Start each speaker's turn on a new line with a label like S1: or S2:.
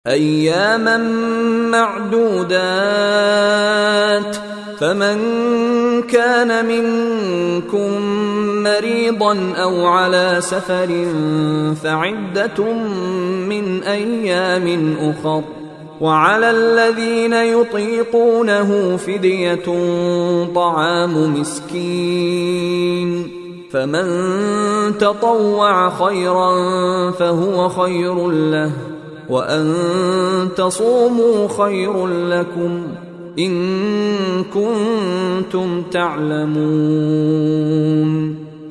S1: أياما معدودات، فمن كان منكم مريضا أو على سفر فعدة من أيام أخر، وعلى الذين يطيقونه فدية طعام مسكين، فمن تطوع خيرا فهو خير له، وأن تصوموا خير لكم إن كنتم تعلمون.